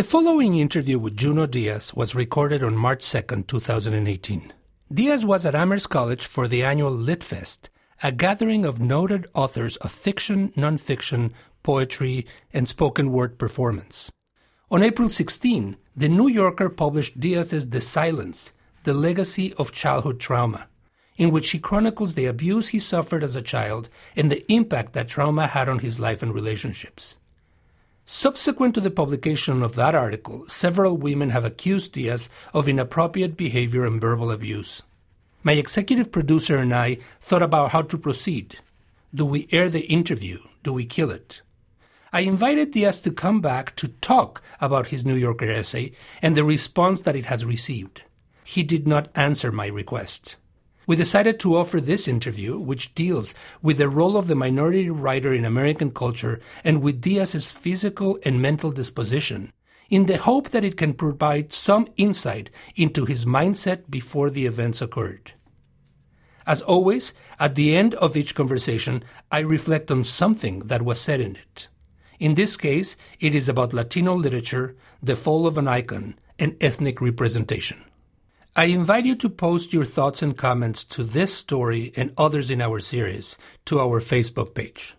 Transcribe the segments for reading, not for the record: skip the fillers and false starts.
The following interview with Junot Díaz was recorded on March 2nd, 2018. Díaz was at Amherst College for the annual LitFest, a gathering of noted authors of fiction, nonfiction, poetry, and spoken word performance. On April 16, The New Yorker published Díaz's The Silence, The Legacy of Childhood Trauma, in which he chronicles the abuse he suffered as a child and the impact that trauma had on his life and relationships. Subsequent to the publication of that article, several women have accused Díaz of inappropriate behavior and verbal abuse. My executive producer and I thought about how to proceed. Do we air the interview? Do we kill it? I invited Díaz to come back to talk about his New Yorker essay and the response that it has received. He did not answer my request. We decided to offer this interview, which deals with the role of the minority writer in American culture and with Díaz's physical and mental disposition, in the hope that it can provide some insight into his mindset before the events occurred. As always, at the end of each conversation, I reflect on something that was said in it. In this case, it is about Latino literature, the fall of an icon, and ethnic representation. I invite you to post your thoughts and comments to this story and others in our series to our Facebook page.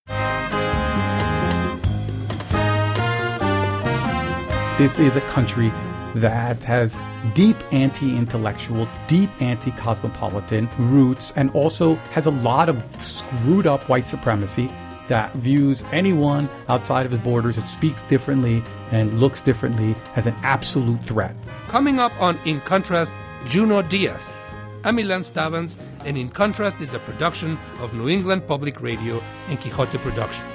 This is a country that has deep anti-intellectual, deep anti-cosmopolitan roots, and also has a lot of screwed up white supremacy that views anyone outside of its borders that speaks differently and looks differently as an absolute threat. Coming up on In Contrast, Junot Díaz. I'm Ilan Stavans, and In Contrast is a production of New England Public Radio and Quixote Productions.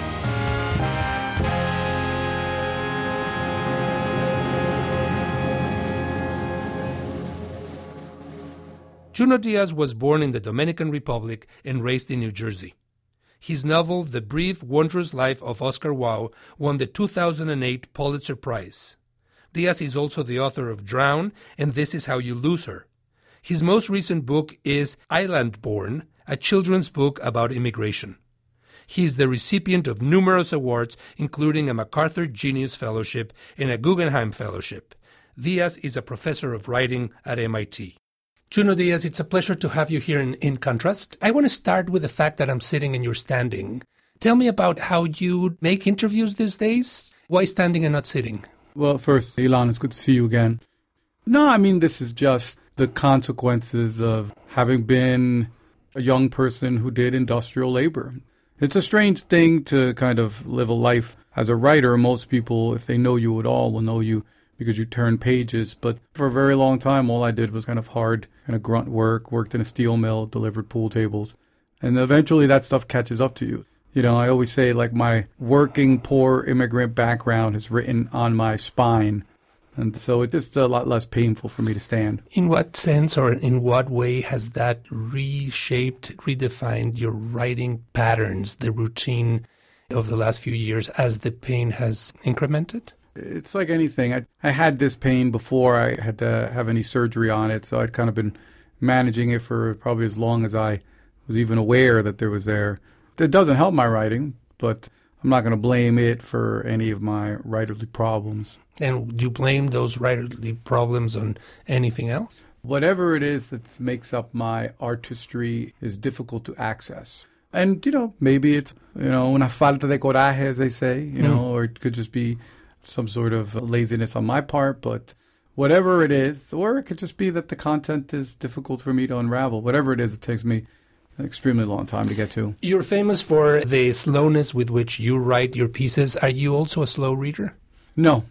Junot Díaz was born in the Dominican Republic and raised in New Jersey. His novel, The Brief, Wondrous Life of Oscar Wilde, won the 2008 Pulitzer Prize. Díaz is also the author of Drown and This Is How You Lose Her. His most recent book is Island Born, a children's book about immigration. He is the recipient of numerous awards, including a MacArthur Genius Fellowship and a Guggenheim Fellowship. Díaz is a professor of writing at MIT. Junot Díaz, it's a pleasure to have you here in Contrast. I want to start with the fact that I'm sitting and you're standing. Tell me about how you make interviews these days. Why standing and not sitting? Well, first, Ilan, it's good to see you again. No, I mean, this is just the consequences of having been a young person who did industrial labor. It's a strange thing to kind of live a life as a writer. Most people, if they know you at all, will know you because you turn pages. But for a very long time, all I did was kind of hard, kind of grunt work, worked in a steel mill, delivered pool tables. And eventually that stuff catches up to you. You know, I always say, like, my working poor immigrant background is written on my spine. And so it's just a lot less painful for me to stand. In what sense or in what way has that reshaped, redefined your writing patterns, the routine of the last few years as the pain has incremented? It's like anything. I had this pain before I had to have any surgery on it, so I'd kind of been managing it for probably as long as I was even aware that there was there. It doesn't help my writing, but I'm not going to blame it for any of my writerly problems. And do you blame those writerly problems on anything else? Whatever it is that makes up my artistry is difficult to access. And, you know, maybe it's, you know, una falta de coraje, as they say, you know, or it could just be some sort of laziness on my part, but whatever it is, or it could just be that the content is difficult for me to unravel. Whatever it is, it takes me an extremely long time to get to. You're famous for the slowness with which you write your pieces. Are you also a slow reader? No.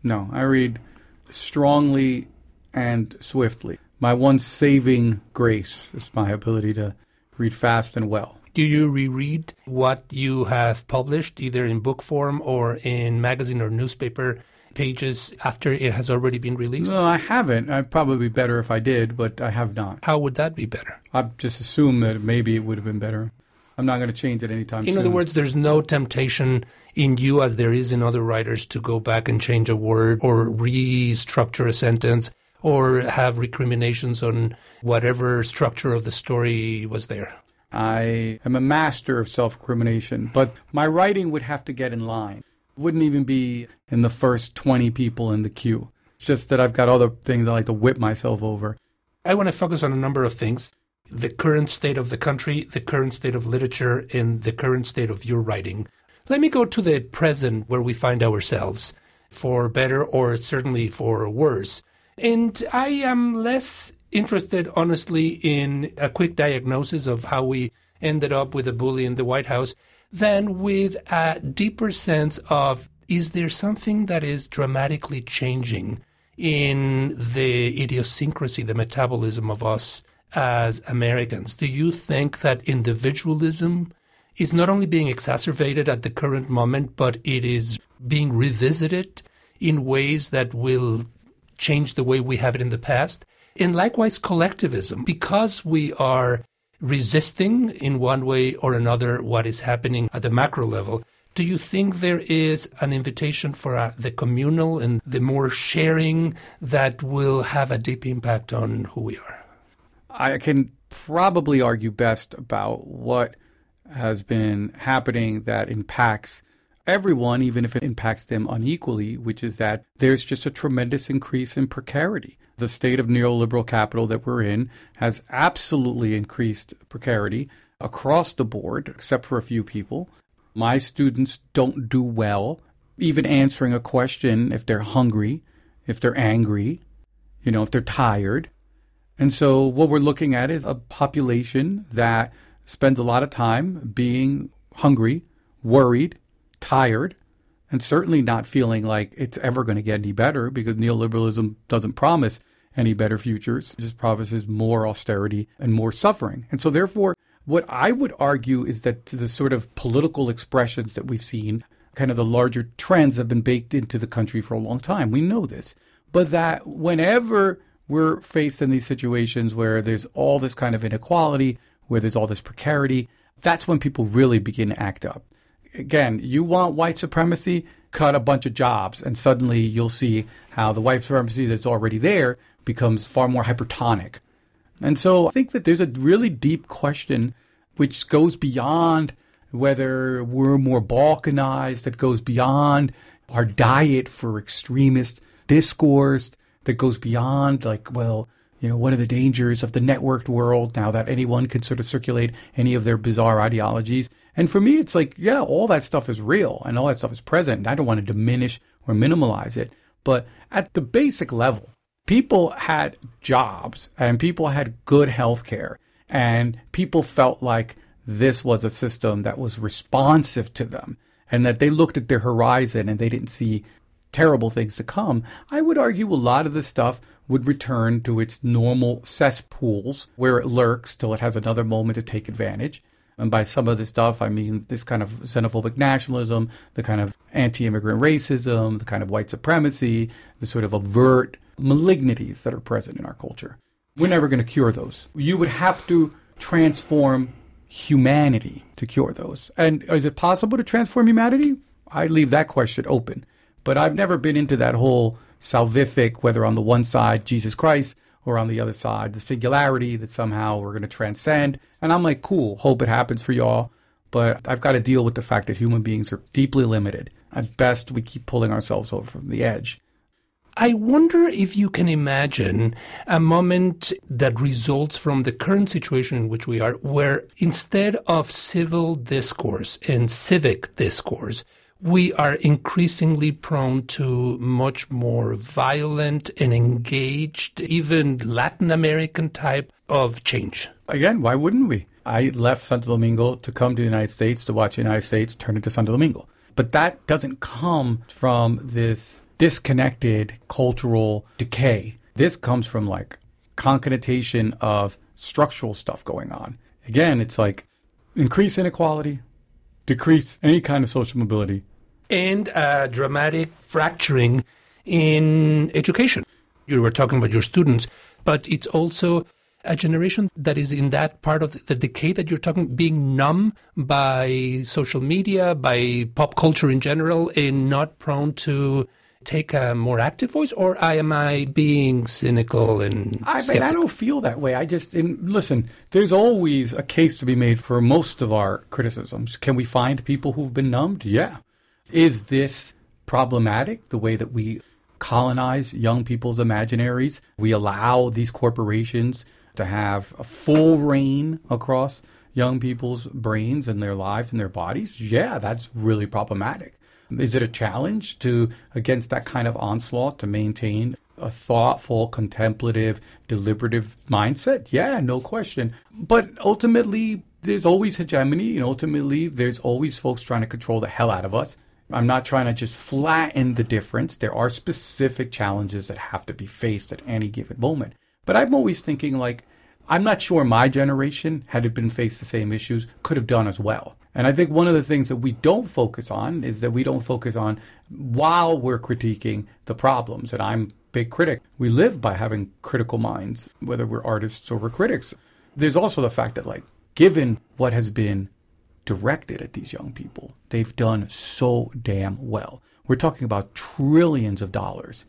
I read strongly and swiftly. My one saving grace is my ability to read fast and well. Do you reread what you have published, either in book form or in magazine or newspaper pages, after it has already been released? No, I haven't. I'd probably be better if I did, but I have not. How would that be better? I just assume that maybe it would have been better. I'm not going to change it anytime soon. In other words, there's no temptation in you, as there is in other writers, to go back and change a word or restructure a sentence or have recriminations on whatever structure of the story was there. I am a master of self-recrimination, but my writing would have to get in line. Wouldn't even be in the first 20 people in the queue. It's just that I've got other things I like to whip myself over. I want to focus on a number of things. The current state of the country, the current state of literature, and the current state of your writing. Let me go to the present where we find ourselves, for better or certainly for worse. And I am less interested, honestly, in a quick diagnosis of how we ended up with a bully in the White House than with a deeper sense of, is there something that is dramatically changing in the idiosyncrasy, the metabolism of us as Americans? Do you think that individualism is not only being exacerbated at the current moment, but it is being revisited in ways that will change the way we have it in the past? And likewise, collectivism, because we are resisting in one way or another what is happening at the macro level. Do you think there is an invitation for the communal and the more sharing that will have a deep impact on who we are? I can probably argue best about what has been happening that impacts everyone, even if it impacts them unequally, which is that there's just a tremendous increase in precarity. The state of neoliberal capital that we're in has absolutely increased precarity across the board, except for a few people. My students don't do well, even answering a question if they're hungry, if they're angry, if they're tired. And so what we're looking at is a population that spends a lot of time being hungry, worried, tired, and certainly not feeling like it's ever going to get any better, because neoliberalism doesn't promise any better futures. It just promises more austerity and more suffering. And so therefore, what I would argue is that the sort of political expressions that we've seen, kind of the larger trends, have been baked into the country for a long time. We know this. But that whenever we're faced in these situations where there's all this kind of inequality, where there's all this precarity, that's when people really begin to act up. Again, you want white supremacy, cut a bunch of jobs, and suddenly you'll see how the white supremacy that's already there becomes far more hypertonic. And so I think that there's a really deep question which goes beyond whether we're more balkanized, that goes beyond our diet for extremist discourse, that goes beyond what are the dangers of the networked world now that anyone can sort of circulate any of their bizarre ideologies. And for me, it's like, yeah, all that stuff is real and all that stuff is present. And I don't want to diminish or minimalize it. But at the basic level, people had jobs and people had good health care, and people felt like this was a system that was responsive to them, and that they looked at their horizon and they didn't see terrible things to come. I would argue a lot of this stuff would return to its normal cesspools where it lurks till it has another moment to take advantage. And by some of this stuff, I mean this kind of xenophobic nationalism, the kind of anti-immigrant racism, the kind of white supremacy, the sort of overt malignities that are present in our culture. We're never going to cure those. You would have to transform humanity to cure those. And is it possible to transform humanity? I leave that question open. But I've never been into that whole salvific, whether on the one side, Jesus Christ, or on the other side, the singularity that somehow we're going to transcend. And I'm like, cool, hope it happens for y'all. But I've got to deal with the fact that human beings are deeply limited. At best, we keep pulling ourselves over from the edge. I wonder if you can imagine a moment that results from the current situation in which we are, where instead of civil discourse and civic discourse, we are increasingly prone to much more violent and engaged, even Latin American type of change. Again, why wouldn't we? I left Santo Domingo to come to the United States, to watch the United States turn into Santo Domingo. But that doesn't come from this disconnected cultural decay. This comes from concatenation of structural stuff going on. Again, it's like increase inequality, decrease any kind of social mobility. And a dramatic fracturing in education. You were talking about your students, but it's also a generation that is in that part of the decay that you're talking, being numb by social media, by pop culture in general, and not prone to take a more active voice? Or am I being cynical and skeptical? I don't feel that way. Listen, there's always a case to be made for most of our criticisms. Can we find people who've been numbed? Yeah. Is this problematic, the way that we colonize young people's imaginaries? We allow these corporations to have a full reign across young people's brains and their lives and their bodies? Yeah, that's really problematic. Is it a challenge against that kind of onslaught to maintain a thoughtful, contemplative, deliberative mindset? Yeah, no question. But ultimately, there's always hegemony, and ultimately, there's always folks trying to control the hell out of us. I'm not trying to just flatten the difference. There are specific challenges that have to be faced at any given moment. But I'm always thinking, like, I'm not sure my generation, had it been faced the same issues, could have done as well. And I think one of the things that we don't focus on is that we don't focus on while we're critiquing the problems. And I'm a big critic. We live by having critical minds, whether we're artists or we're critics. There's also the fact that, like, given what has been directed at these young people, they've done so damn well. We're talking about trillions of dollars.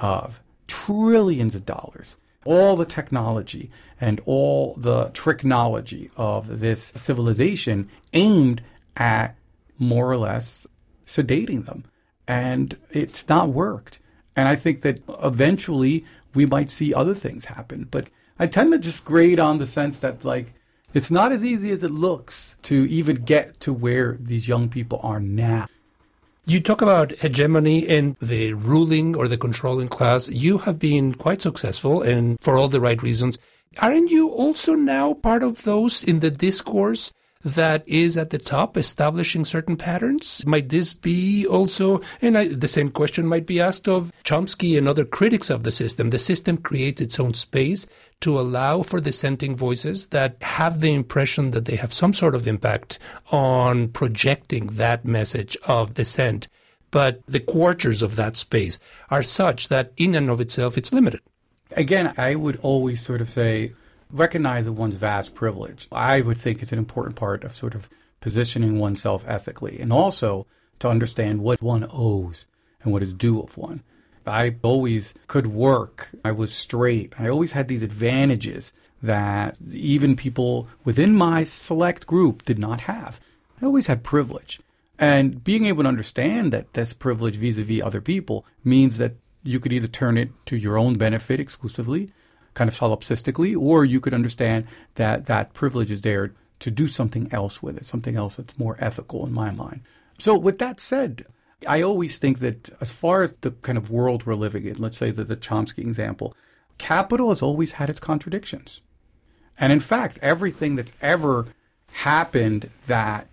All the technology and all the technology of this civilization aimed at more or less sedating them. And it's not worked. And I think that eventually we might see other things happen. But I tend to just grade on the sense that, like, it's not as easy as it looks to even get to where these young people are now. You talk about hegemony and the ruling or the controlling class. You have been quite successful, and for all the right reasons. Aren't you also now part of those in the discourse that is at the top, establishing certain patterns? Might this be also, and the same question might be asked of Chomsky and other critics of the system. The system creates its own space to allow for dissenting voices that have the impression that they have some sort of impact on projecting that message of dissent. But the quarters of that space are such that in and of itself, it's limited. Again, I would always sort of say, recognize one's vast privilege. I would think it's an important part of sort of positioning oneself ethically, and also to understand what one owes and what is due of one. I always could work. I was straight. I always had these advantages that even people within my select group did not have. I always had privilege. And being able to understand that this privilege vis-a-vis other people means that you could either turn it to your own benefit exclusively, kind of solipsistically, or you could understand that that privilege is there to do something else with it, something else that's more ethical in my mind. So with that said, I always think that as far as the kind of world we're living in, let's say the Chomsky example, capital has always had its contradictions. And in fact, everything that's ever happened that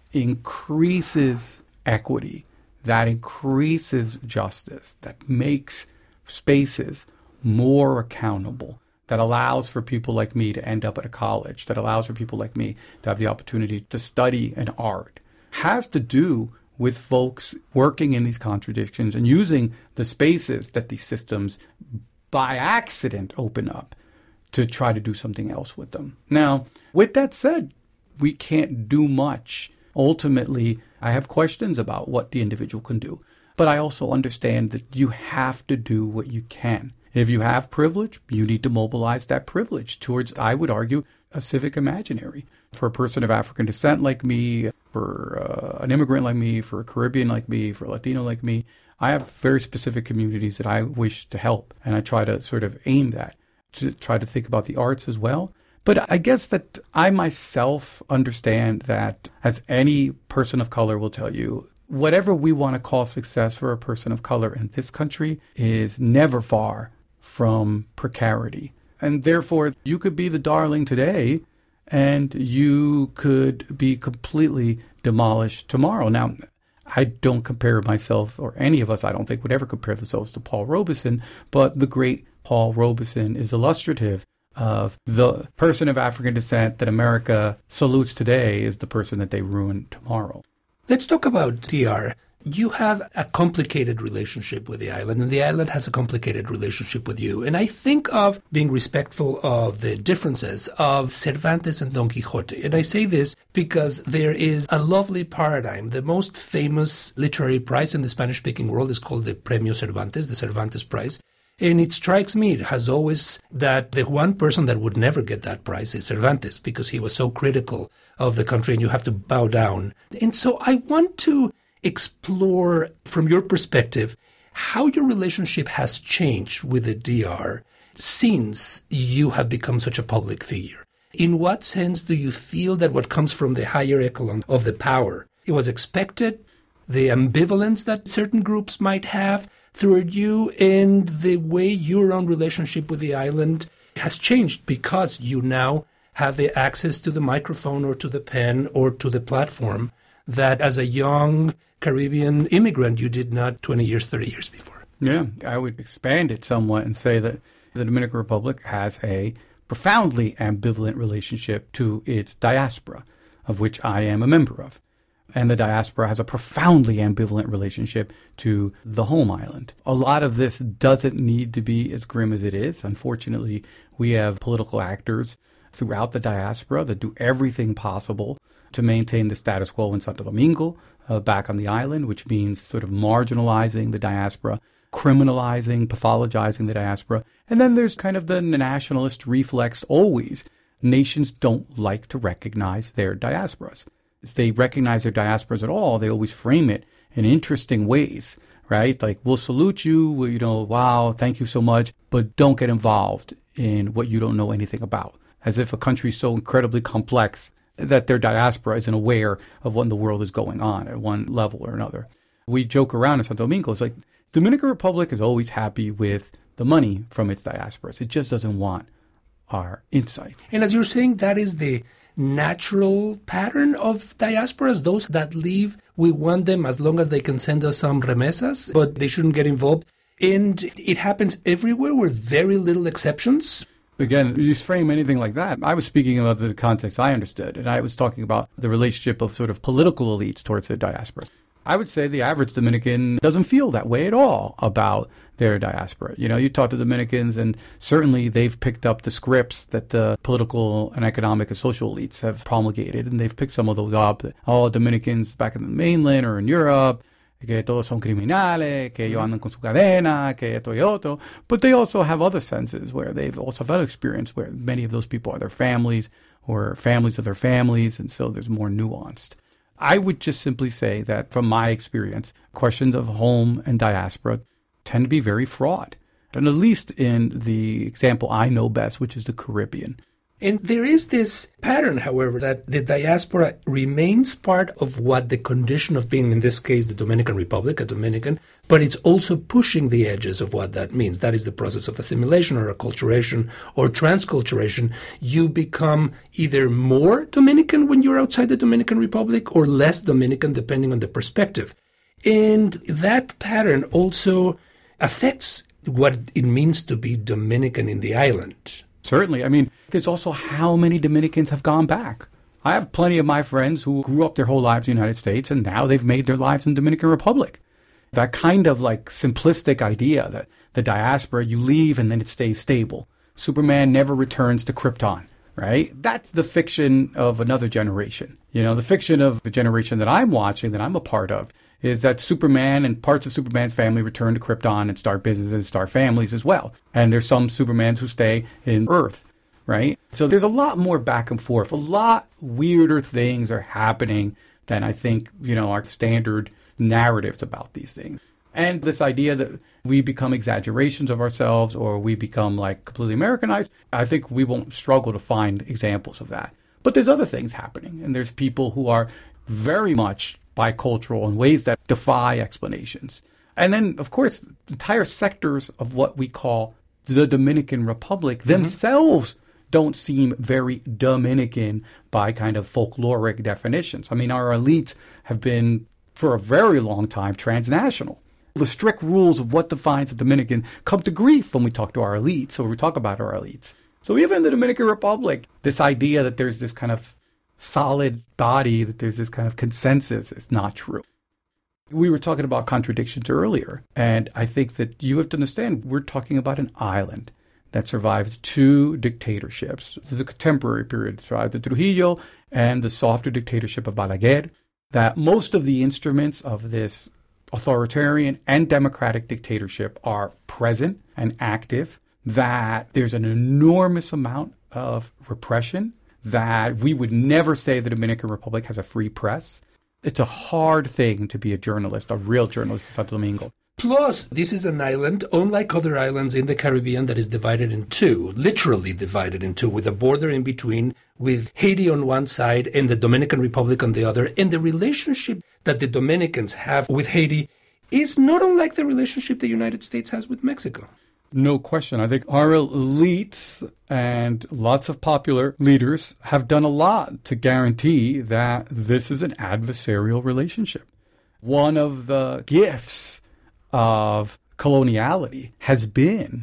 increases equity, that increases justice, that makes spaces more accountable, that allows for people like me to end up at a college, that allows for people like me to have the opportunity to study an art, has to do with folks working in these contradictions and using the spaces that these systems by accident open up to try to do something else with them. Now, with that said, we can't do much. Ultimately, I have questions about what the individual can do, but I also understand that you have to do what you can. If you have privilege, you need to mobilize that privilege towards, I would argue, a civic imaginary. For a person of African descent like me, for an immigrant like me, for a Caribbean like me, for a Latino like me, I have very specific communities that I wish to help. And I try to sort of aim that, to try to think about the arts as well. But I guess that I myself understand that, as any person of color will tell you, whatever we want to call success for a person of color in this country is never far from precarity. And therefore, you could be the darling today, and you could be completely demolished tomorrow. Now, I don't compare myself, or any of us, I don't think, would ever compare themselves to Paul Robeson, but the great Paul Robeson is illustrative of the person of African descent that America salutes today is the person that they ruin tomorrow. Let's talk about DR. You have a complicated relationship with the island, and the island has a complicated relationship with you. And I think of being respectful of the differences of Cervantes and Don Quixote. And I say this because there is a lovely paradigm. The most famous literary prize in the Spanish-speaking world is called the Premio Cervantes, the Cervantes Prize. And it strikes me, it has always, that the one person that would never get that prize is Cervantes, because he was so critical of the country, and you have to bow down. And so I want to explore, from your perspective, how your relationship has changed with the DR since you have become such a public figure. In what sense do you feel that what comes from the higher echelon of the power, it was expected, the ambivalence that certain groups might have toward you, and the way your own relationship with the island has changed because you now have the access to the microphone or to the pen or to the platform that as a young Caribbean immigrant you did not 20 years, 30 years before? Yeah, I would expand it somewhat and say that the Dominican Republic has a profoundly ambivalent relationship to its diaspora, of which I am a member of. And the diaspora has a profoundly ambivalent relationship to the home island. A lot of this doesn't need to be as grim as it is. Unfortunately, we have political actors throughout the diaspora that do everything possible to maintain the status quo in Santo Domingo, back on the island, which means sort of marginalizing the diaspora, criminalizing, pathologizing the diaspora. And then there's kind of the nationalist reflex always. Nations don't like to recognize their diasporas. If they recognize their diasporas at all, they always frame it in interesting ways, right? Like, we'll salute you, wow, thank you so much, but don't get involved in what you don't know anything about. As if a country is so incredibly complex that their diaspora isn't aware of what in the world is going on at one level or another. We joke around in Santo Domingo. It's like, Dominican Republic is always happy with the money from its diasporas. It just doesn't want our insight. And as you're saying, that is the natural pattern of diasporas. Those that leave, we want them as long as they can send us some remesas, but they shouldn't get involved. And it happens everywhere with very little exceptions. Again, you frame anything like that. I was speaking about the context I understood, and I was talking about the relationship of sort of political elites towards their diasporas. I would say the average Dominican doesn't feel that way at all about their diaspora. You talk to Dominicans, and certainly they've picked up the scripts that the political and economic and social elites have promulgated, and they've picked some of those up. All Dominicans back in the mainland or in Europe, que todos son criminales, que ellos andan con su cadena, que esto y otro. But they also have other senses where they've also had experience where many of those people are their families or families of their families, and so there's more nuanced. I would just simply say that from my experience, questions of home and diaspora tend to be very fraught, and at least in the example I know best, which is the Caribbean. And there is this pattern, however, that the diaspora remains part of what the condition of being, in this case, the Dominican Republic, a Dominican, but it's also pushing the edges of what that means. That is the process of assimilation or acculturation or transculturation. You become either more Dominican when you're outside the Dominican Republic or less Dominican, depending on the perspective. And that pattern also affects what it means to be Dominican in the island. Certainly. I mean, there's also how many Dominicans have gone back. I have plenty of my friends who grew up their whole lives in the United States, and now they've made their lives in the Dominican Republic. That kind of like simplistic idea that the diaspora, you leave and then it stays stable. Superman never returns to Krypton, right? That's the fiction of another generation. The fiction of the generation that I'm watching, that I'm a part of, is that Superman and parts of Superman's family return to Krypton and start businesses, start families as well. And there's some Supermans who stay in Earth, right? So there's a lot more back and forth. A lot weirder things are happening than I think, our standard narratives about these things. And this idea that we become exaggerations of ourselves or we become like completely Americanized, I think we won't struggle to find examples of that. But there's other things happening, and there's people who are very much bicultural in ways that defy explanations. And then, of course, entire sectors of what we call the Dominican Republic themselves don't seem very Dominican by kind of folkloric definitions. I mean, our elites have been, for a very long time, transnational. The strict rules of what defines a Dominican come to grief when we talk to our elites, or we talk about our elites. So even in the Dominican Republic, this idea that there's this kind of solid body, that there's this kind of consensus, is not true. We were talking about contradictions earlier, and I think that you have to understand we're talking about an island that survived two dictatorships. The contemporary period survived the Trujillo and the softer dictatorship of Balaguer, that most of the instruments of this authoritarian and democratic dictatorship are present and active, that there's an enormous amount of repression, that we would never say the Dominican Republic has a free press, It's a hard thing to be a journalist, a real journalist in Santo Domingo. Plus, this is an island, unlike other islands in the Caribbean, that is divided in two, literally divided in two, with a border in between, with Haiti on one side and the Dominican Republic on the other. And the relationship that the Dominicans have with Haiti is not unlike the relationship the United States has with Mexico. No question. I think our elites and lots of popular leaders have done a lot to guarantee that this is an adversarial relationship. One of the gifts of coloniality has been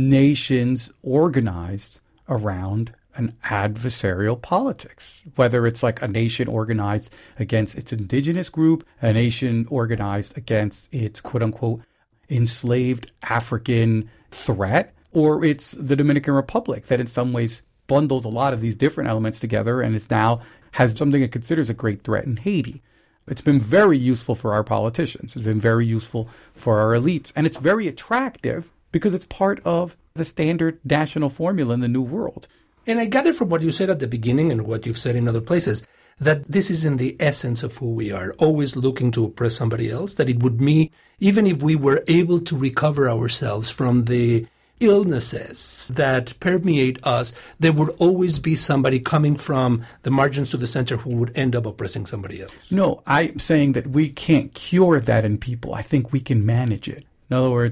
nations organized around an adversarial politics, whether it's like a nation organized against its indigenous group, a nation organized against its quote-unquote enslaved African threat, or it's the Dominican Republic that in some ways bundles a lot of these different elements together and is now has something it considers a great threat in Haiti. It's been very useful for our politicians. It's been very useful for our elites. And it's very attractive because it's part of the standard national formula in the New World. And I gather from what you said at the beginning and what you've said in other places, that this is in the essence of who we are, always looking to oppress somebody else, that it would mean, even if we were able to recover ourselves from the illnesses that permeate us, there would always be somebody coming from the margins to the center who would end up oppressing somebody else. No, I'm saying that we can't cure that in people. I think we can manage it. In other words,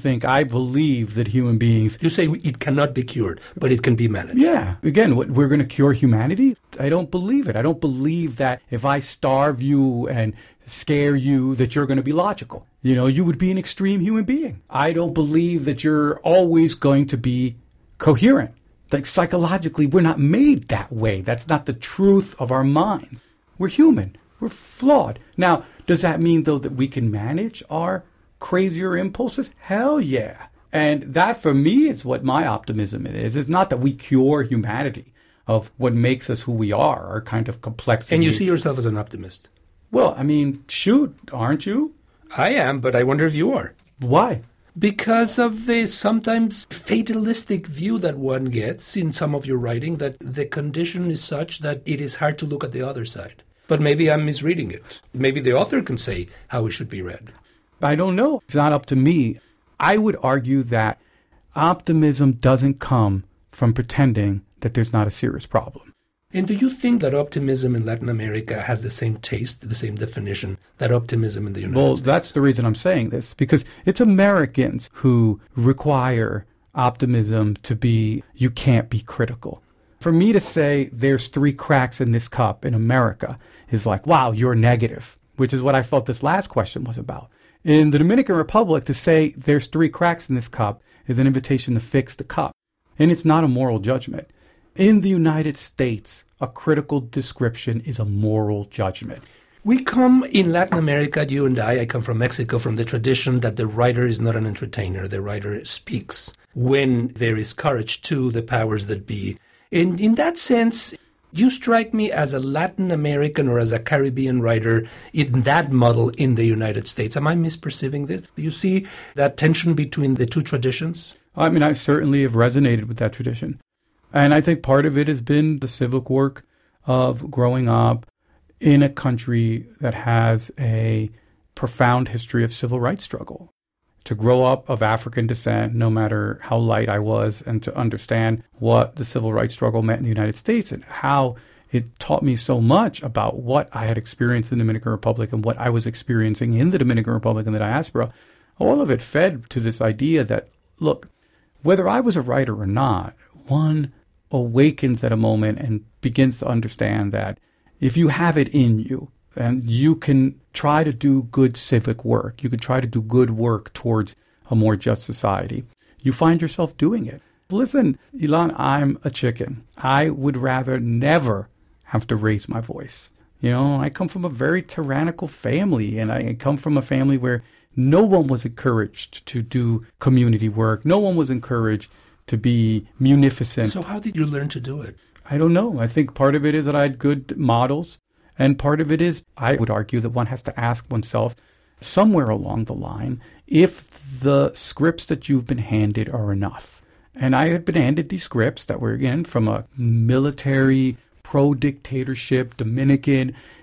I believe that human beings... You say it cannot be cured, but it can be managed. Yeah. Again, we're going to cure humanity? I don't believe it. I don't believe that if I starve you and scare you that you're going to be logical. You know, you would be an extreme human being. I don't believe that you're always going to be coherent. Like psychologically, we're not made that way. That's not the truth of our minds. We're human. We're flawed. Now, does that mean, though, that we can manage our crazier impulses? Hell yeah. And that, for me, is what my optimism is. It's not that we cure humanity of what makes us who we are, our kind of complexity. And you see yourself as an optimist? Well, I mean, shoot, aren't you? I am, but I wonder if you are. Why? Because of the sometimes fatalistic view that one gets in some of your writing, that the condition is such that it is hard to look at the other side. But maybe I'm misreading it. Maybe the author can say how it should be read. I don't know. It's not up to me. I would argue that optimism doesn't come from pretending that there's not a serious problem. And do you think that optimism in Latin America has the same taste, the same definition, that optimism in the United States? Well, that's the reason I'm saying this, because it's Americans who require optimism to be, you can't be critical. For me to say there's 3 cracks in this cup in America is like, wow, you're negative, which is what I felt this last question was about. In the Dominican Republic, to say there's 3 cracks in this cup is an invitation to fix the cup. And it's not a moral judgment. In the United States, a critical description is a moral judgment. We come in Latin America, you and I come from Mexico, from the tradition that the writer is not an entertainer. The writer speaks when there is courage to the powers that be. And in that sense, you strike me as a Latin American or as a Caribbean writer in that model in the United States. Am I misperceiving this? Do you see that tension between the two traditions? I mean, I certainly have resonated with that tradition. And I think part of it has been the civic work of growing up in a country that has a profound history of civil rights struggle. To grow up of African descent, no matter how light I was, and to understand what the civil rights struggle meant in the United States and how it taught me so much about what I had experienced in the Dominican Republic and what I was experiencing in the Dominican Republic and the diaspora, all of it fed to this idea that, look, whether I was a writer or not, one awakens at a moment and begins to understand that if you have it in you and you can try to do good civic work, you can try to do good work towards a more just society, you find yourself doing it. Listen, Ilan, I'm a chicken. I would rather never have to raise my voice. You know, I come from a very tyrannical family, and I come from a family where no one was encouraged to do community work. No one was encouraged to be munificent. So how did you learn to do it? I don't know. I think part of it is that I had good models. And part of it is, I would argue that one has to ask oneself somewhere along the line if the scripts that you've been handed are enough. And I had been handed these scripts that were, again, from a military, pro-dictatorship, Dominican,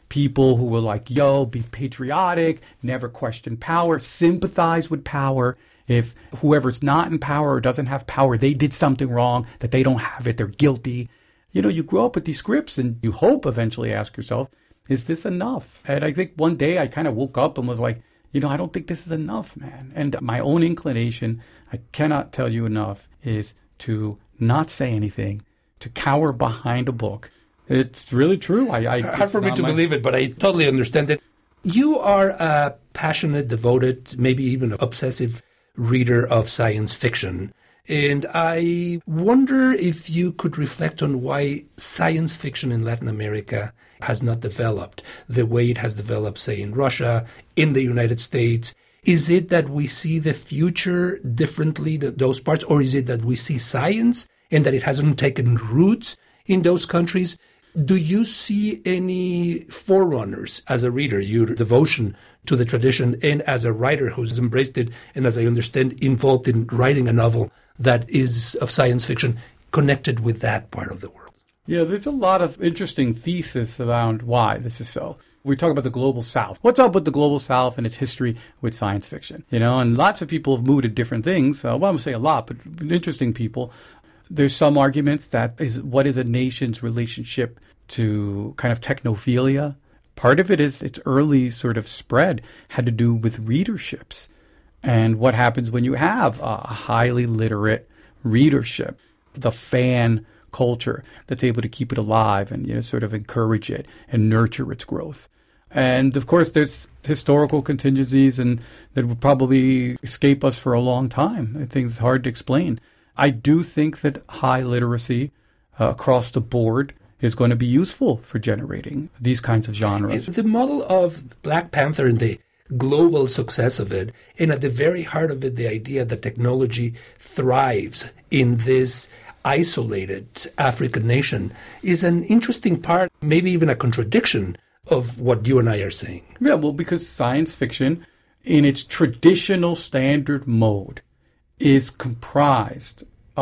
people who were like, yo, be patriotic, never question power, sympathize with power. If whoever's not in power or doesn't have power, they did something wrong, that they don't have it, they're guilty. You know, you grow up with these scripts and you hope eventually ask yourself, is this enough? And I think one day I kind of woke up and was like, you know, I don't think this is enough, man. And my own inclination, I cannot tell you enough, is to not say anything, to cower behind a book. It's really true. Hard for me to believe it, but I totally understand it. You are a passionate, devoted, maybe even obsessive reader of science fiction. And I wonder if you could reflect on why science fiction in Latin America has not developed the way it has developed, say, in Russia, in the United States. Is it that we see the future differently, those parts, or is it that we see science and that it hasn't taken roots in those countries? Do you see any forerunners as a reader, your devotion to the tradition, and as a writer who's embraced it, and as I understand, involved in writing a novel that is of science fiction connected with that part of the world? Yeah, there's a lot of interesting thesis around why this is so. We talk about the Global South. What's up with the Global South and its history with science fiction? You know, and lots of people have mooted different things. Well, I'm going to say a lot, but interesting people. There's some arguments that is what is a nation's relationship to kind of technophilia. Part of it is its early sort of spread had to do with readerships and what happens when you have a highly literate readership, the fan culture that's able to keep it alive and, you know, sort of encourage it and nurture its growth. And of course, there's historical contingencies and that will probably escape us for a long time. I think it's hard to explain. I do think that high literacy across the board is going to be useful for generating these kinds of genres. The model of Black Panther and the global success of it, and at the very heart of it, the idea that technology thrives in this isolated African nation, is an interesting part, maybe even a contradiction of what you and I are saying. Yeah, well, because science fiction, in its traditional standard mode, is comprised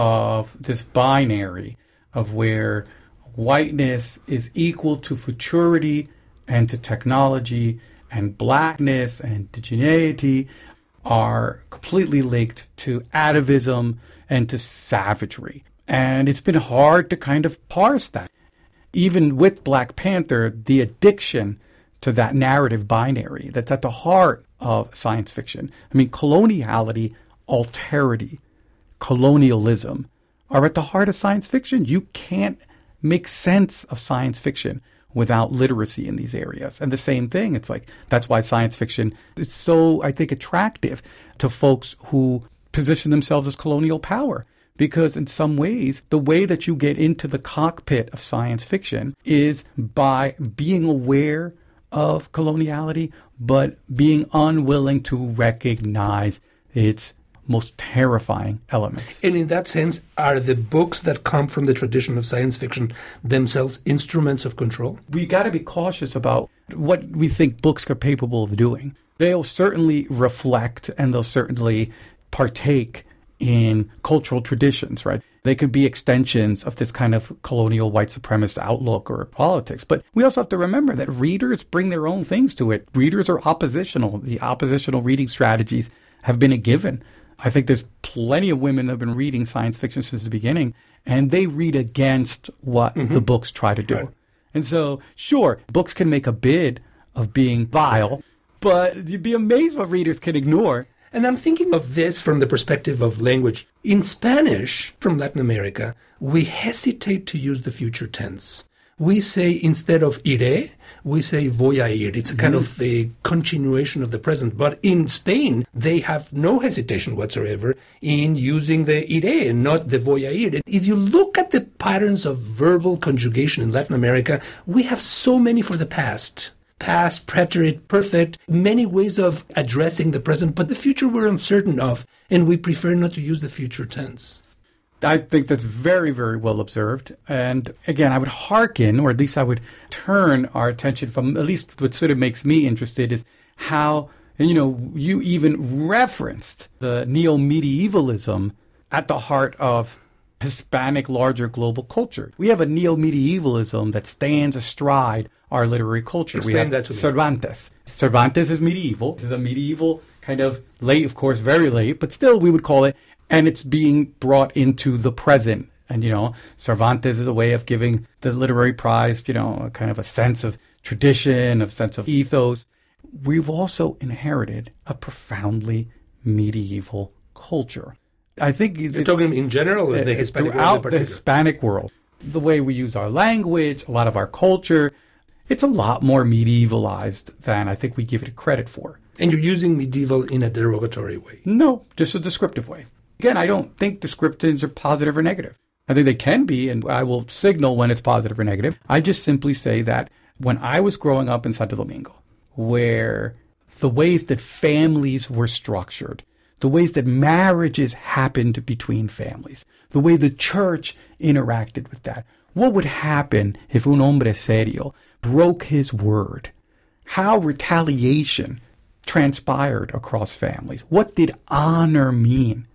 of this binary of where whiteness is equal to futurity and to technology, and blackness and indigeneity are completely linked to atavism and to savagery. And it's been hard to kind of parse that. Even with Black Panther, the addiction to that narrative binary that's at the heart of science fiction. I mean, coloniality, alterity, colonialism are at the heart of science fiction. You can't make sense of science fiction without literacy in these areas. And the same thing, it's like, that's why science fiction is so, I think, attractive to folks who position themselves as colonial power. Because in some ways, the way that you get into the cockpit of science fiction is by being aware of coloniality, but being unwilling to recognize its most terrifying elements. And in that sense, are the books that come from the tradition of science fiction themselves instruments of control? We got to be cautious about what we think books are capable of doing. They'll certainly reflect and they'll certainly partake in cultural traditions, right? They could be extensions of this kind of colonial white supremacist outlook or politics. But we also have to remember that readers bring their own things to it. Readers are oppositional. The oppositional reading strategies have been a given. I think there's plenty of women that have been reading science fiction since the beginning, and they read against what the books try to do. Right. And so, sure, books can make a bid of being vile, but you'd be amazed what readers can ignore. And I'm thinking of this from the perspective of language. In Spanish, from Latin America, we hesitate to use the future tense. We say, instead of iré, we say voy a ir. It's a kind of a continuation of the present. But in Spain, they have no hesitation whatsoever in using the iré and not the voy a ir. If you look at the patterns of verbal conjugation in Latin America, we have so many for the past. Past, preterite, perfect, many ways of addressing the present, but the future we're uncertain of, and we prefer not to use the future tense. I think that's very, very well observed. And again, I would hearken, or at least I would turn our attention from, at least what sort of makes me interested is how, and you know, you even referenced the neo-medievalism at the heart of Hispanic larger global culture. We have a neo-medievalism that stands astride our literary culture. Explain we have that to me. Cervantes. Cervantes is medieval. This is a medieval kind of late, of course, very late, but still we would call it, and it's being brought into the present. And, Cervantes is a way of giving the literary prize, a kind of a sense of tradition, a sense of ethos. We've also inherited a profoundly medieval culture. I think you're talking in general, in the Hispanic world in throughout particular. the Hispanic world, the way we use our language, a lot of our culture, it's a lot more medievalized than I think we give it credit for. And you're using medieval in a derogatory way? No, just a descriptive way. Again, I don't think descriptives are positive or negative. I think they can be, and I will signal when it's positive or negative. I just simply say that when I was growing up in Santo Domingo, where the ways that families were structured, the ways that marriages happened between families, the way the church interacted with that. What would happen if un hombre serio broke his word? How retaliation transpired across families? What did honor mean?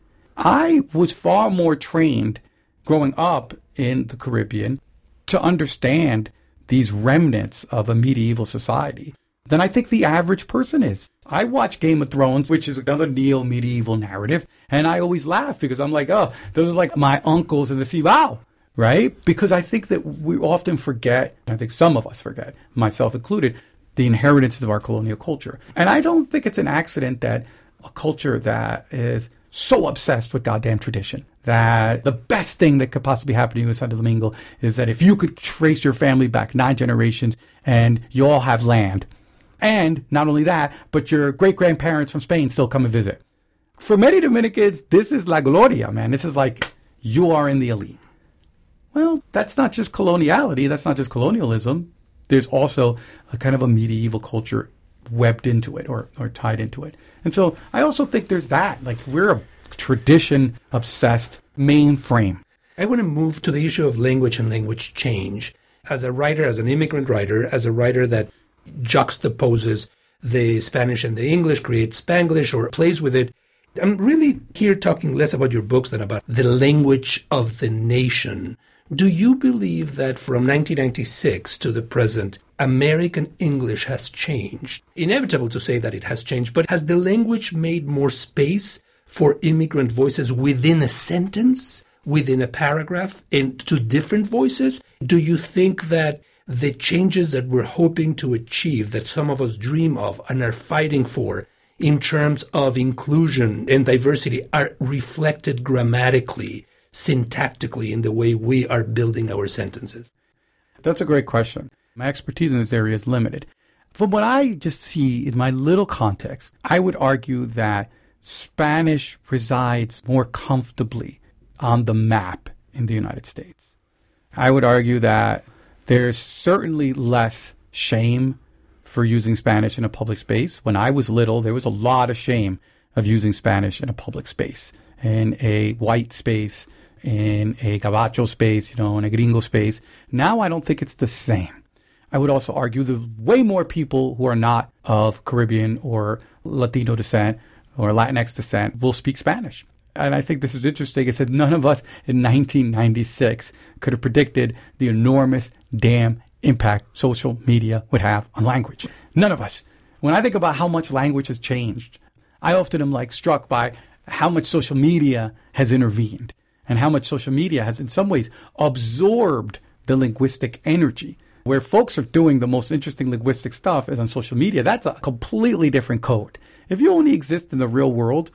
I was far more trained growing up in the Caribbean to understand these remnants of a medieval society than I think the average person is. I watch Game of Thrones, which is another neo-medieval narrative, and I always laugh because I'm like, oh, those are like my uncles in the Cibao, right? Because I think that we often forget, I think some of us forget, myself included, the inheritance of our colonial culture. And I don't think it's an accident that a culture that is so obsessed with goddamn tradition that the best thing that could possibly happen to you in Santo Domingo is that if you could trace your family back 9 generations and you all have land, and not only that, but your great-grandparents from Spain still come and visit. For many Dominicans, this is la gloria, man. This is like you are in the elite. Well, that's not just coloniality. That's not just colonialism. There's also a kind of a medieval culture webbed into it or tied into it. And so I also think there's that. Like we're a tradition-obsessed mainframe. I want to move to the issue of language and language change. As a writer, as an immigrant writer, as a writer that juxtaposes the Spanish and the English, creates Spanglish or plays with it. I'm really here talking less about your books than about the language of the nation. Do you believe that from 1996 to the present, American English has changed? Inevitable to say that it has changed, but has the language made more space for immigrant voices within a sentence, within a paragraph, and to different voices? Do you think that the changes that we're hoping to achieve, that some of us dream of and are fighting for in terms of inclusion and diversity, are reflected grammatically, syntactically in the way we are building our sentences? That's a great question. My expertise in this area is limited. From what I just see in my little context, I would argue that Spanish resides more comfortably on the map in the United States. I would argue that there's certainly less shame for using Spanish in a public space. When I was little, there was a lot of shame of using Spanish in a public space, in a white space, in a gabacho space, in a gringo space. Now I don't think it's the same. I would also argue that way more people who are not of Caribbean or Latino descent or Latinx descent will speak Spanish. And I think this is interesting. I said none of us in 1996 could have predicted the enormous damn impact social media would have on language. None of us. When I think about how much language has changed, I often am struck by how much social media has intervened and how much social media has in some ways absorbed the linguistic energy. Where folks are doing the most interesting linguistic stuff is on social media. That's a completely different code. If you only exist in the real world,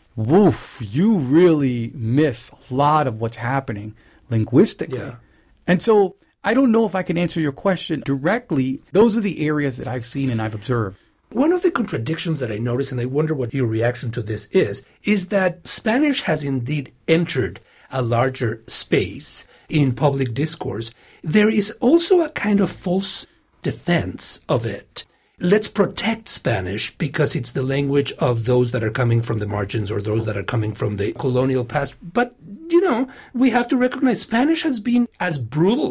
woof, you really miss a lot of what's happening linguistically. Yeah. And so I don't know if I can answer your question directly. Those are the areas that I've seen and I've observed. One of the contradictions that I notice, and I wonder what your reaction to this is that Spanish has indeed entered a larger space in public discourse. There is also a kind of false defense of it. Let's protect Spanish because it's the language of those that are coming from the margins or those that are coming from the colonial past. But, we have to recognize Spanish has been as brutal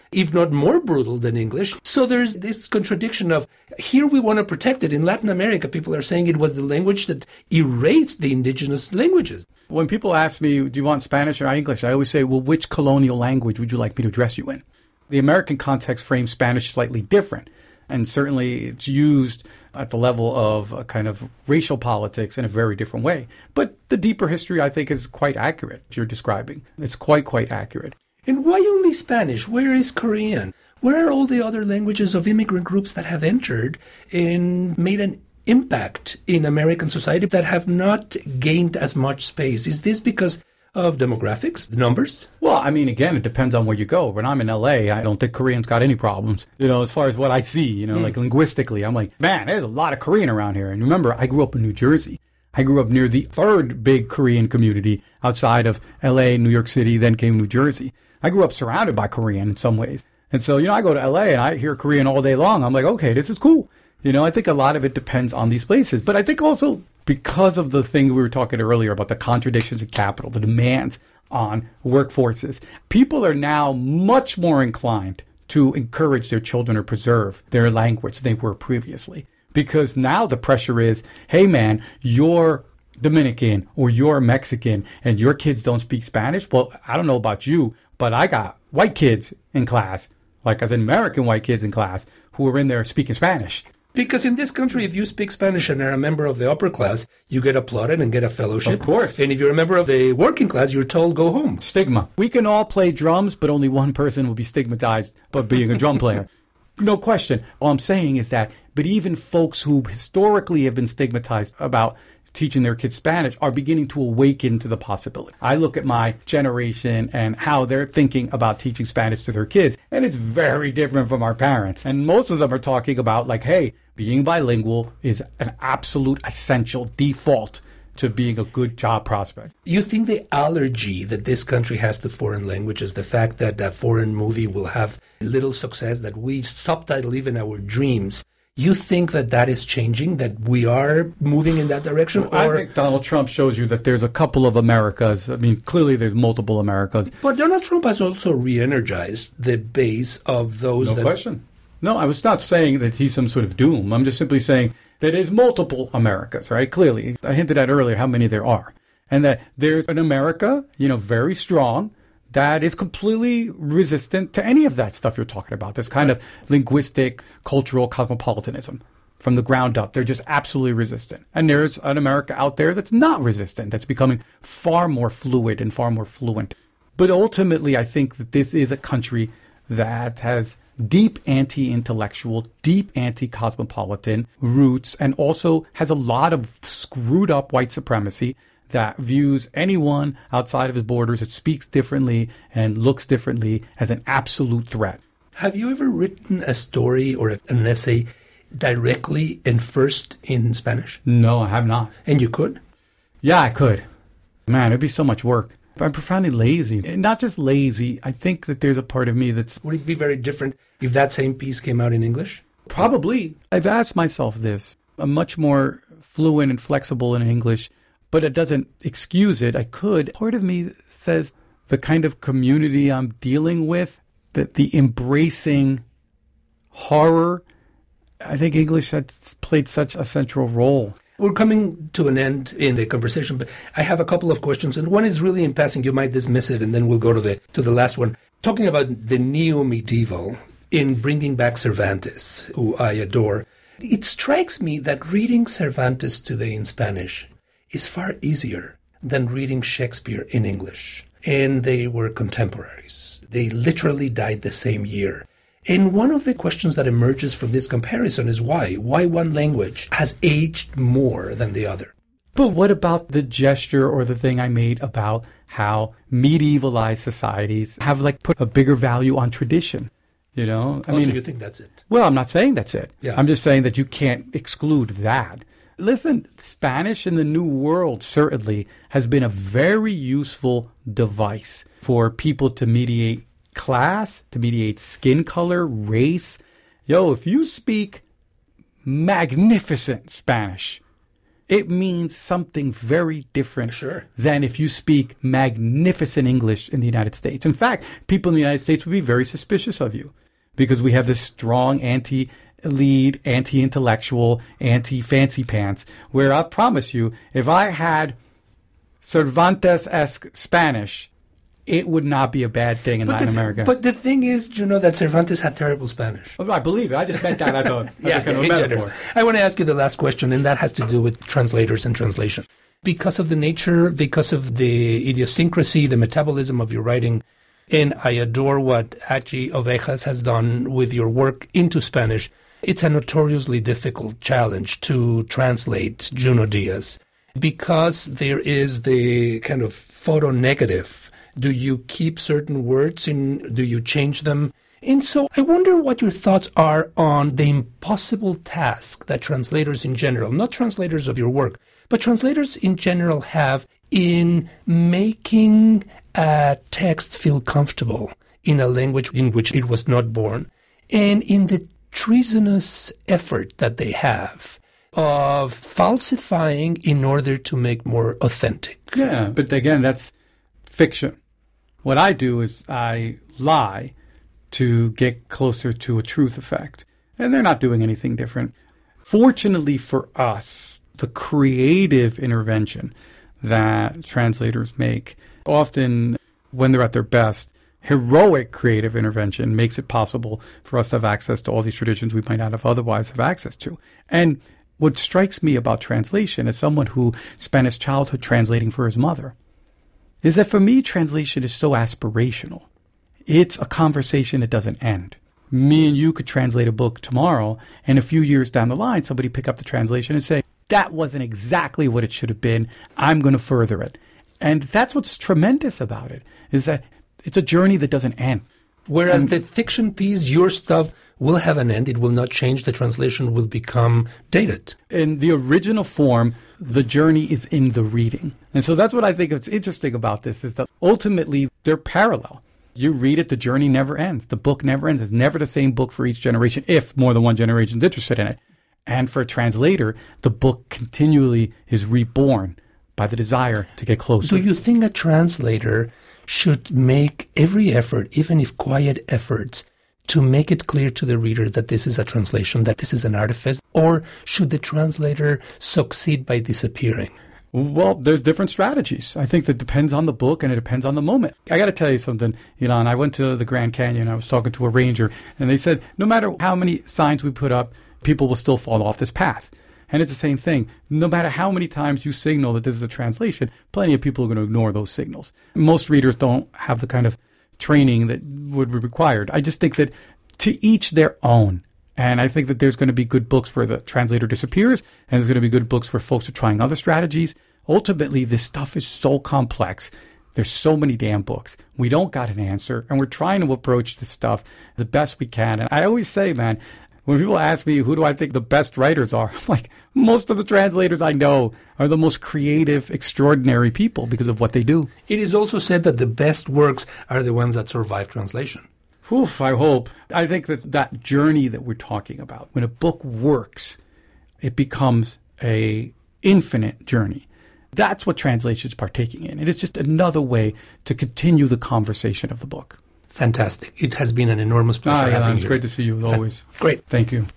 if not more brutal than English. So there's this contradiction of here we want to protect it. In Latin America, people are saying it was the language that erased the indigenous languages. When people ask me, do you want Spanish or English? I always say, well, which colonial language would you like me to address you in? The American context frames Spanish slightly different. And certainly it's used at the level of a kind of racial politics in a very different way. But the deeper history, I think, is quite accurate, you're describing. It's quite accurate. And why only Spanish? Where is Korean? Where are all the other languages of immigrant groups that have entered and made an impact in American society that have not gained as much space? Is this because of demographics, the numbers? Well, I mean, again, it depends on where you go. When I'm in LA, I don't think Koreans got any problems, as far as what I see, like linguistically. I'm like, man, there's a lot of Korean around here. And remember, I grew up in New Jersey. I grew up near the third big Korean community outside of LA, New York City, then came New Jersey. I grew up surrounded by Korean in some ways. And so, I go to LA and I hear Korean all day long. I'm like, okay, this is cool. I think a lot of it depends on these places. But I think also because of the thing we were talking earlier about the contradictions of capital, the demands on workforces, people are now much more inclined to encourage their children to preserve their language than they were previously. Because now the pressure is, hey man, you're Dominican or you're Mexican and your kids don't speak Spanish. Well, I don't know about you, but I got white kids in class, like as in American white kids in class, who are in there speaking Spanish. Because in this country, if you speak Spanish and are a member of the upper class, you get applauded and get a fellowship. Of course. And if you're a member of the working class, you're told go home. Stigma. We can all play drums, but only one person will be stigmatized by being a drum player. No question. All I'm saying is that, but even folks who historically have been stigmatized about teaching their kids Spanish are beginning to awaken to the possibility. I look at my generation and how they're thinking about teaching Spanish to their kids, and it's very different from our parents. And most of them are talking about like, hey, being bilingual is an absolute essential default to being a good job prospect. You think the allergy that this country has to foreign languages, the fact that a foreign movie will have little success, that we subtitle even our dreams, you think that that is changing, that we are moving in that direction? Or I think Donald Trump shows you that there's a couple of Americas. I mean, clearly there's multiple Americas. But Donald Trump has also re-energized the base of those No question. No, I was not saying that he's some sort of doom. I'm just simply saying that there's multiple Americas, right? Clearly. I hinted at earlier how many there are. And that there's an America, very strong, that is completely resistant to any of that stuff you're talking about. This kind of linguistic, cultural cosmopolitanism from the ground up. They're just absolutely resistant. And there's an America out there that's not resistant, that's becoming far more fluid and far more fluent. But ultimately, I think that this is a country that has deep anti-intellectual, deep anti-cosmopolitan roots, and also has a lot of screwed up white supremacy that views anyone outside of his borders that speaks differently and looks differently as an absolute threat. Have you ever written a story or an essay directly and first in Spanish? No, I have not. And you could? Yeah, I could. Man, it'd be so much work. I'm profoundly lazy. And not just lazy, I think that there's a part of me that's... Would it be very different if that same piece came out in English? Probably. I've asked myself this. I'm much more fluent and flexible in English, but it doesn't excuse it. I could. Part of me says the kind of community I'm dealing with, that the embracing horror, I think English has played such a central role. We're coming to an end in the conversation, but I have a couple of questions, and one is really in passing. You might dismiss it, and then we'll go to the last one. Talking about the neo-medieval in bringing back Cervantes, who I adore, it strikes me that reading Cervantes today in Spanish is far easier than reading Shakespeare in English. And they were contemporaries. They literally died the same year. And one of the questions that emerges from this comparison is why? Why one language has aged more than the other? But what about the gesture or the thing I made about how medievalized societies have put a bigger value on tradition? I mean, so you think that's it? Well, I'm not saying that's it. Yeah. I'm just saying that you can't exclude that. Listen, Spanish in the New World certainly has been a very useful device for people to mediate class, to mediate skin color, race. If you speak magnificent Spanish, it means something very different Sure. than if you speak magnificent English in the United States. In fact, people in the United States would be very suspicious of you because we have this strong anti-lead, anti-intellectual, anti-fancy pants, where I promise you, if I had Cervantes-esque Spanish, it would not be a bad thing in Latin America. But the thing is, that Cervantes had terrible Spanish. Well, I believe it. I just meant that as a kind of metaphor. I want to ask you the last question, and that has to do with translators and translation. Because of the nature, because of the idiosyncrasy, the metabolism of your writing, and I adore what Achi Ovejas has done with your work into Spanish, it's a notoriously difficult challenge to translate Junot Díaz because there is the kind of photo negative. Do you keep certain words in? Do you change them? And so I wonder what your thoughts are on the impossible task that translators in general, not translators of your work, but translators in general have in making a text feel comfortable in a language in which it was not born, and in the treasonous effort that they have of falsifying in order to make more authentic. Yeah, but again, that's fiction. What I do is I lie to get closer to a truth effect. And they're not doing anything different. Fortunately for us, the creative intervention that translators make, often when they're at their best, heroic creative intervention makes it possible for us to have access to all these traditions we might not have otherwise have access to. And what strikes me about translation as someone who spent his childhood translating for his mother is that for me, translation is so aspirational. It's a conversation that doesn't end. Me and you could translate a book tomorrow, and a few years down the line, somebody pick up the translation and say, that wasn't exactly what it should have been. I'm going to further it. And that's what's tremendous about it, is that it's a journey that doesn't end. Whereas the fiction piece, your stuff will have an end. It will not change. The translation will become dated. In the original form, the journey is in the reading. And so that's what I think is interesting about this, is that ultimately they're parallel. You read it, the journey never ends. The book never ends. It's never the same book for each generation, if more than one generation is interested in it. And for a translator, the book continually is reborn by the desire to get closer. Do you think a translator should make every effort, even if quiet efforts, to make it clear to the reader that this is a translation, that this is an artifice? Or should the translator succeed by disappearing? Well, there's different strategies. I think that depends on the book and it depends on the moment. I got to tell you something, Ilan. I went to the Grand Canyon. I was talking to a ranger, and they said, no matter how many signs we put up, people will still fall off this path. And it's the same thing. No matter how many times you signal that this is a translation, plenty of people are going to ignore those signals. Most readers don't have the kind of training that would be required. I just think that to each their own. And I think that there's going to be good books where the translator disappears, and there's going to be good books where folks are trying other strategies. Ultimately, this stuff is so complex. There's so many damn books. We don't got an answer, and we're trying to approach this stuff the best we can. And I always say, man, when people ask me, who do I think the best writers are? I'm like, most of the translators I know are the most creative, extraordinary people because of what they do. It is also said that the best works are the ones that survive translation. Oof, I hope. I think that that journey that we're talking about, when a book works, it becomes a infinite journey. That's what translation is partaking in. It is just another way to continue the conversation of the book. Fantastic. It has been an enormous pleasure having you. It's great to see you, as always. Great. Thank you.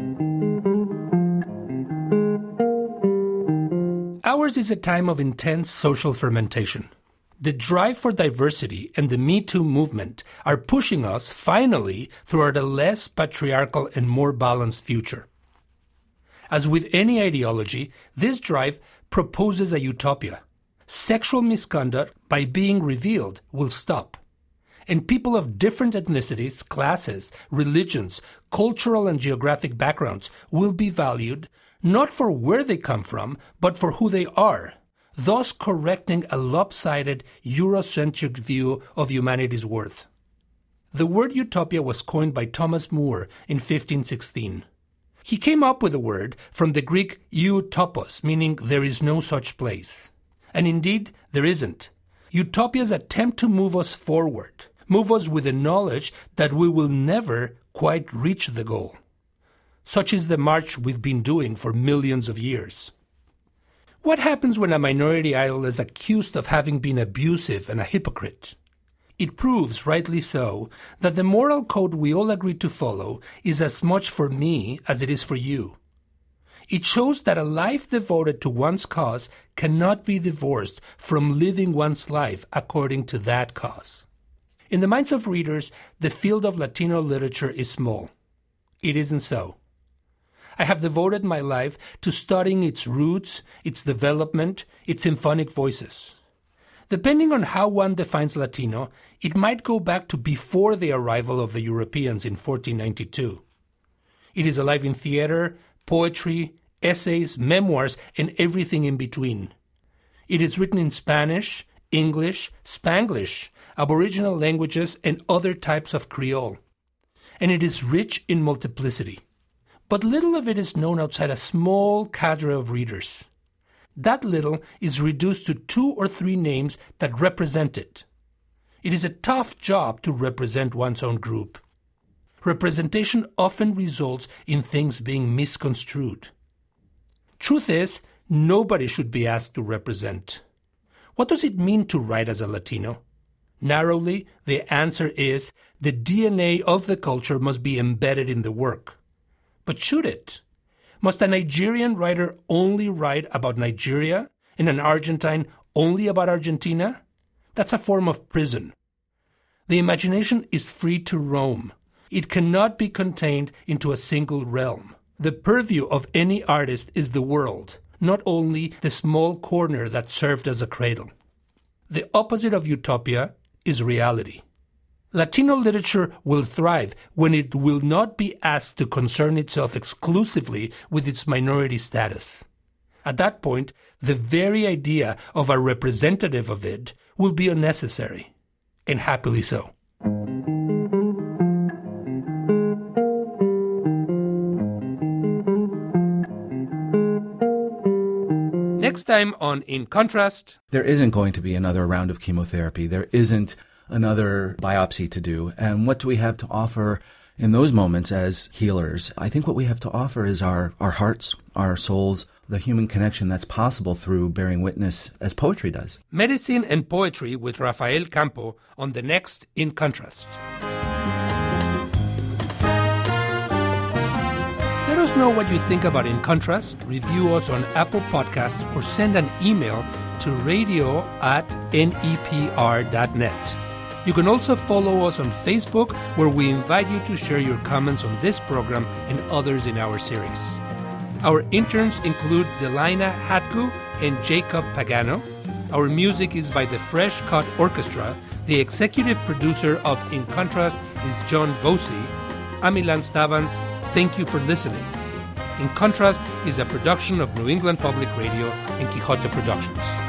Ours is a time of intense social fermentation. The drive for diversity and the Me Too movement are pushing us, finally, toward a less patriarchal and more balanced future. As with any ideology, this drive proposes a utopia. Sexual misconduct, by being revealed, will stop. And people of different ethnicities, classes, religions, cultural and geographic backgrounds will be valued not for where they come from, but for who they are, thus correcting a lopsided Eurocentric view of humanity's worth. The word utopia was coined by Thomas More in 1516. He came up with the word from the Greek eutopos, meaning there is no such place. And indeed, there isn't. Utopias attempt to move us forward, move us with the knowledge that we will never quite reach the goal. Such is the march we've been doing for millions of years. What happens when a minority idol is accused of having been abusive and a hypocrite? It proves, rightly so, that the moral code we all agree to follow is as much for me as it is for you. It shows that a life devoted to one's cause cannot be divorced from living one's life according to that cause. In the minds of readers, the field of Latino literature is small. It isn't so. I have devoted my life to studying its roots, its development, its symphonic voices. Depending on how one defines Latino, it might go back to before the arrival of the Europeans in 1492. It is alive in theater, poetry, essays, memoirs, and everything in between. It is written in Spanish, English, Spanglish, Aboriginal languages, and other types of Creole. And it is rich in multiplicity. But little of it is known outside a small cadre of readers. That little is reduced to 2 or 3 names that represent it. It is a tough job to represent one's own group. Representation often results in things being misconstrued. Truth is, nobody should be asked to represent. What does it mean to write as a Latino? Narrowly, the answer is the DNA of the culture must be embedded in the work. But should it? Must a Nigerian writer only write about Nigeria and an Argentine only about Argentina? That's a form of prison. The imagination is free to roam. It cannot be contained into a single realm. The purview of any artist is the world, not only the small corner that served as a cradle. The opposite of utopia is reality. Latino literature will thrive when it will not be asked to concern itself exclusively with its minority status. At that point, the very idea of a representative of it will be unnecessary, and happily so. Next time on In Contrast... There isn't going to be another round of chemotherapy. There isn't another biopsy to do. And what do we have to offer in those moments as healers? I think what we have to offer is our hearts, our souls, the human connection that's possible through bearing witness as poetry does. Medicine and Poetry with Rafael Campo on the next In Contrast. Let us know what you think about In Contrast. Review us on Apple Podcasts or send an email to radio@nepr.net. You can also follow us on Facebook, where we invite you to share your comments on this program and others in our series. Our interns include Delina Hatku and Jacob Pagano. Our music is by the Fresh Cut Orchestra. The executive producer of In Contrast is John Vosi. I'm Ilan Stavans. Thank you for listening. In Contrast is a production of New England Public Radio and Quixote Productions.